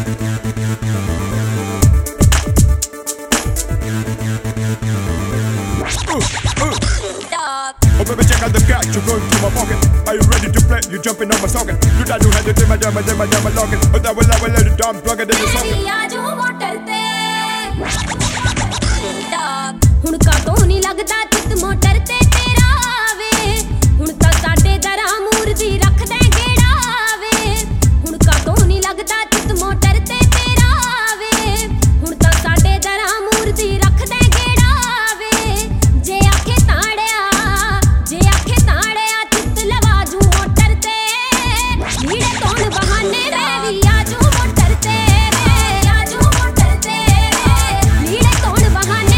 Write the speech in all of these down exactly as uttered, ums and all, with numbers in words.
Oh baby, check out the cash, you're going through my pocket. Are you ready to play? You jumping on my socket. You try to head it in my jam, my jam, my jam, my locket. But I will, I will let it down, plug it in the socket. ਹੁਣ ਕਾਤੋਂ ਨਹੀਂ ਲੱਗਦਾ ਚਿੱਤ motor ਤੇ ਤੇਰਾ ਵੇ ਹੁਣ ਤਾਂ ਸਾਡੇ ਦਰਾਂ ਮੂਰਤੀ ਰੱਖਦੇ ਗੇੜਾ ਵੇ ਹੁਣ ਕਾਤੋਂ ਨਹੀਂ ਲੱਗਦਾ ਚਿੱਤ ਮੋਟਰ ਤੇ ਤੇਰਾ ਵੇ ਹੁਣ ਤਾਂ ਸਾਡੇ ਦਰਾਂ ਮੂਰਤੀ ਰੱਖਦੇ ਗੇੜਾ ਵੇ ਜੇ ਆਖੇ ਤਾੜਿਆ ਜੇ ਆਖੇ ਤਾੜਿਆ ਚਿੱਤ ਲਵਾ ਜੂ ਮੋਟਰ ਤੇ ਲੀੜੇ ਤੋਣ ਬਹਾਨੇ ਰਹਿ ਵੀ ਆਜੂ ਮੋਟਰ ਤੇ ਆਜੂ ਮੋਟਰ ਤੇ ਲੀੜੇ ਤੋਣ ਬਹਾਨੇ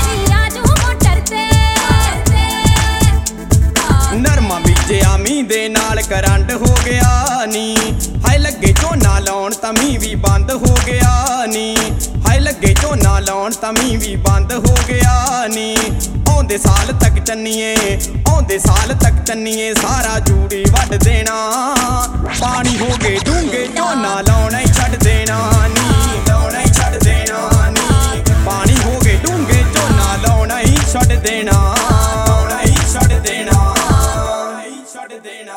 ਨਰਮਾ ਬੀਜਿਆ ਮੀਂਹ ਦੇ ਨਾਲ ਕਰੰਟ ਹੋ ਗਿਆ ਨੀ ਹਾਏ ਲੱਗੇ ਝੋਨਾ ਲਾਉਣ ਤਾਂ ਮੀਂਹ ਵੀ ਬੰਦ ਹੋ ਗਿਆ ਨੀ ਹਾਏ ਲੱਗੇ ਝੋਨਾ ਲਾਉਣ ਤਾਂ ਮੀਂਹ ਵੀ ਬੰਦ ਹੋ ਗਿਆ ਨੀ ਆਉਂਦੇ ਸਾਲ ਤੱਕ ਚੰਨੀਏ ਆਉਂਦੇ ਸਾਲ ਤੱਕ ਚੰਨੀਏ ਸਾਰਾ ਜੂੜੀ ਵੱਢ ਦੇਣਾ ਪਾਣੀ ਹੋ ਗਏ ਡੂੰਘੇ ਝੋਨਾ ਲਾਉਣਾ ਹੀ ਛੱਡ ਦੇਣਾ ਨੀ ਲਾਉਣਾ ਹੀ ਛੱਡ ਦੇਣਾ ਨੀ ਪਾਣੀ ਹੋ ਗਏ ਡੂੰਘੇ ਝੋਨਾ ਲਾਉਣਾ ਹੀ ਛੱਡ ਦੇਣਾ ਲਾਉਣਾ ਹੀ ਛੱਡ ਦੇਣਾ ਛੱਡ ਦੇਣਾ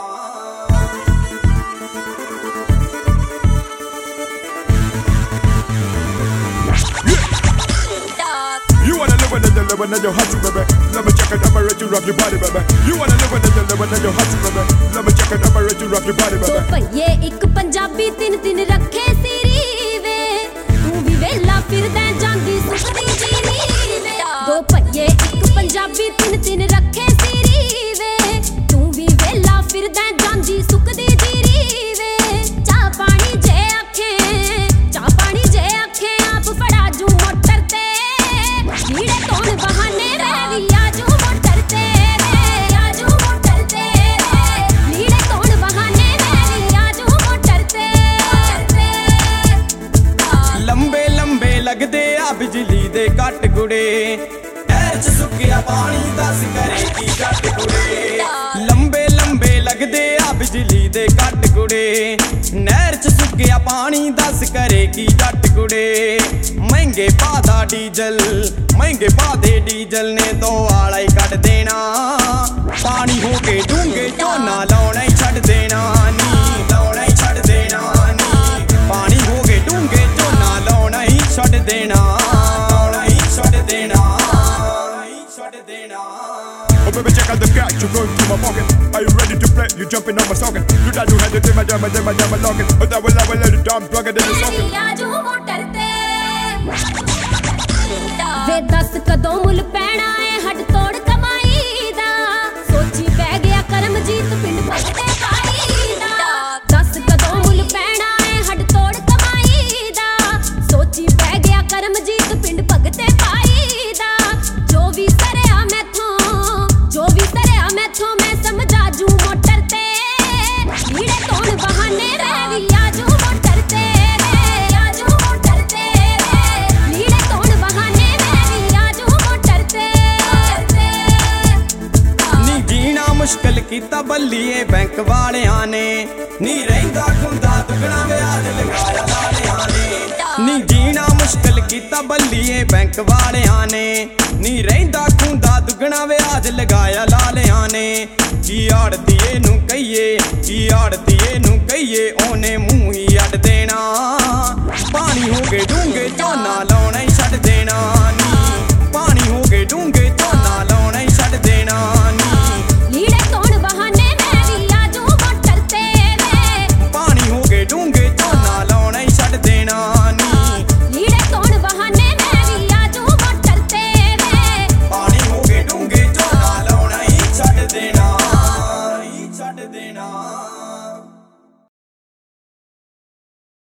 You wanna live with the live with your hustle, baby. Let me check it, I'ma ready to rock your body, baby. You wanna live with the live with your hustle, baby. Let me check it, I'ma ready to rock your body, baby. ਦੋ ਪਈਏ ਇੱਕ ਪੰਜਾਬੀ ਤਿੰਨ ਤਿੰਨ ਰੱਖੇ ਸਿਰੀ ਵੇ ਤੂੰ ਵੀ ਵੇਲਾ ਫਿਰਦਾ ਜਾਂਦੀ ਸੁਖਦੀ ਜੀਰੀ ਵੇ ਦੋ ਪਈਏ ਇੱਕ ਪੰਜਾਬੀ ਤਿੰਨ ਤਿੰਨ ਰੱਖੇ ਸਿਰੀ ਵੇ ਤੂੰ ਵੀ ਵੇਲਾ ਫਿਰਦਾ ਜਾਂਦੀ ਸੁਖਦੀ ਜੀਰੀ ਵੇ ਚਾਹ ਪਾਣੀ ਜੇ ਆਖੇ ਚਾਹ ਪਾਣੀ ਜੇ ਆਖੇ ਆਪ ਫੜਾ ਜੂ ਮੋਟਰ ਤੇ ਲੀੜੇ ਤੋਣ ਬਹਾਨੇ ਰਹਿ ਵੀ ਆਜੂ ਮੋਟਰ ਤੇ ਆਜੂ ਮੋਟਰ ਤੇ ਲੀੜੇ ਤੋਣ ਬਹਾਨੇ ਰਹਿ ਵੀ ਆਜੂ ਮੋਟਰ ਤੇ ਲੰਬੇ ਲੰਬੇ ਲੱਗਦੇ ਆ ਬਿਜਲੀ ਦੇ ਕੱਟ ਗੁੜੇ ਨਹਿਰ ਚ ਸੁੱਕਿਆ ਪਾਣੀ ਦੱਸ ਕਰੇ ਕੀ ਕੱਟ ਗੁੜੇ ਲੰਬੇ ਲੰਬੇ ਲੱਗਦੇ ਆ ਬਿਜਲੀ ਦੇ ਕੱਟ ਗੁੜੇ ਨਹਿਰ ਚ ਸੁੱਕਿਆ ਪਾਣੀ ਦੱਸ ਕਰੇ ਕੀ ਕੱਟ ਗੁੜੇ ਮਹਿੰਗੇ ਭਾਅ ਦਾ ਡੀਜ਼ਲ ਮਹਿੰਗੇ ਭਾਅ ਦੇ ਡੀਜ਼ਲ ਨੇ ਦੋ ਵਾਲਾ ਹੀ ਕੱਢ ਦੇਣਾ ਪਾਣੀ ਹੋ ਕੇ ਡੂੰਘੇ ਝੋਨਾ ਲਾਉਣਾ ਹੀ ਛੱਡ ਦੇਣਾ ਨੀ ਲਾਉਣਾ ਹੀ ਛੱਡ ਦੇਣਾ ਨੀ ਪਾਣੀ ਹੋ ਕੇ ਡੂੰਘੇ ਝੋਨਾ ਲਾਉਣਾ ਹੀ ਛੱਡ ਦੇਣਾ ਲਾਉਣਾ ਹੀ ਛੱਡ ਦੇਣਾ ਛੱਡ ਦੇਣਾ Oh baby, check out the cash, you're going through my pocket. Are you ready to play? You jumping on my socket. You try to head it in my jam, my jam, my jam, my locket. But I will, I will let it down, plug it in the socket. ਆਜੂ motor ਤੇ ਵੇ ਦੱਸ ਕਦੋਂ ਮੁੱਲ ਪੈਣਾ ਏ ਹੱਡ ਤੋੜ ਕਮਾਈ ਦਾ ਸੋਚੀ ਪੈ ਗਿਆ ਕਰਮਜੀਤ ਪਿੰਡ ਭਗਤੇ ਪਾਈ ਦਾ ਦੱਸ ਕਦੋਂ ਮੁੱਲ ਪੈਣਾ ਏ ਹੱਡ ਤੋੜ ਕਮਾਈ ਦਾ ਸੋਚੀ ਪੈ ਗਿਆ ਕਰਮਜੀਤ ਪਿੰਡ ਭਗਤੇ ਪਾਈ ਦਾ ਜੋ ਵੀ ਸਰਿਆ ਮੈਥੋਂ ਜੋ ਵੀ ਸਰਿਆ ਮੈਥੋਂ ਮੈਂ ਸਮਝਾ ਜੂ ਮੋਟਰ ਤੇ ਲੀੜੇ ਤੋਣ ਬਹਾਨੇ ਰਹਿ ਵੀ ਆਜੂ ਮੋਟਰ ਤੇ ਆਜੂ ਮੋਟਰ ਤੇ ਲੀੜੇ ਤੋਣ ਬਹਾਨੇ ਰਹਿ ਵੀ ਆਜੂ ਮੋਟਰ ਤੇ ਨੀ ਜੀਣਾ ਮੁਸ਼ਕਲ ਕੀਤਾ ਬੱਲੀਏ ਬੈਂਕ ਵਾਲਿਆਂ ਨੇ ਨੀ ਰਹਿੰਦਾ ਖੁੰਦਾ ਦੁਗਣਾ ਵਿਆਜ ਲਗਾਇਆ ਲਾਲਿਆਂ ਨੇ ਨੀ ਜੀਣਾ ਮੁਸ਼ਕਲ ਕੀਤਾ ਬੱਲੀਏ ਬੈਂਕ ਵਾਲਿਆਂ ਨੇ ਨੀ ਰਹਿੰਦਾ ਖੁੰਦਾ ਦੁਗਣਾ ਵਿਆਜ ਲਗਾਇਆ ਲਾਲਿਆਂ ਨੇ ਕੀ ਆੜਤੀਏ ਨੂੰ ਕਹੀਏ ਕੀ ਆੜਤੀਏ ਨੂੰ ਕਹੀਏ ਉਹਨੇ ਮੂੰਹ ਹੀ ਅੱਡ ਦੇਣਾ ਪਾਣੀ ਹੋ ਕੇ ਡੂੰਘੇ ਝੋਨਾ ਲਾਉਣਾ